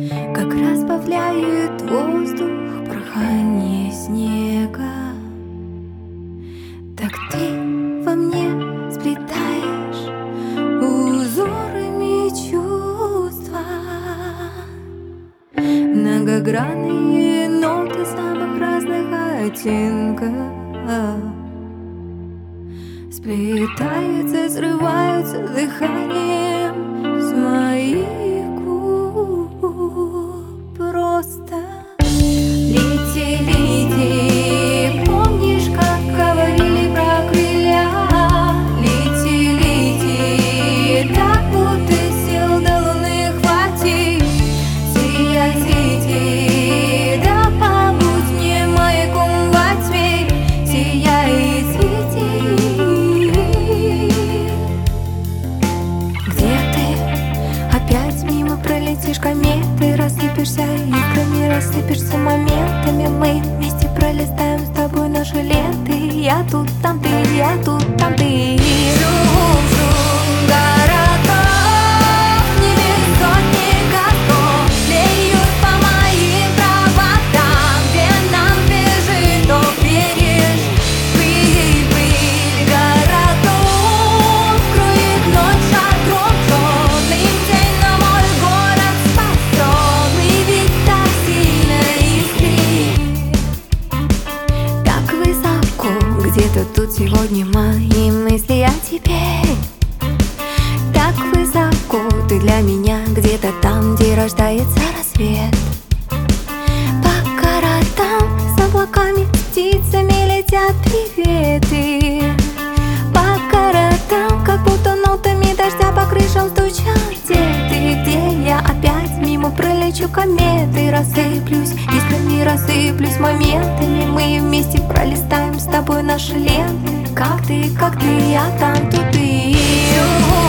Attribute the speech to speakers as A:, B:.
A: как разбавляет воздух порхание снега. Так ты во мне сплетаешь узорами чувства, многогранные ноты самых разных оттенков сплетаются, срываются дыханием с моих губ. Просто лети, лети, помнишь, как говорили про крылья? Лети, лети, так будто сил до луны хватит. Сияй, свети, да побудь мне маяком во тьме. Сияй и свети. Где ты? Опять мимо пролетишь кометы, рассыпешься искрами, рассыпешься моментами. Мы вместе пролистаем с тобой наши ленты. Я тут, там ты, я тут, там ты. Шум городов, небес сотни костров леют по моим проводам, где нам бежит, то берешь. Пыль, пыль городов кроет ночь шатром черным день, но мой город спасен, и ведь так сильно искрит. Так высоко, где-то тут сегодня мои мысли о тебе. Так высоко ты для меня, где-то там, где рождается рассвет. По городам с облаками, с птицами летят приветы. По городам, как будто нотами дождя по крышам стучат. Где ты, где я? Опять мимо пролечу кометы. Рассыплюсь искрами, рассыплюсь моментами. Мы вместе пролистаем с тобой наши ленты. Как ты, я там, тут ты.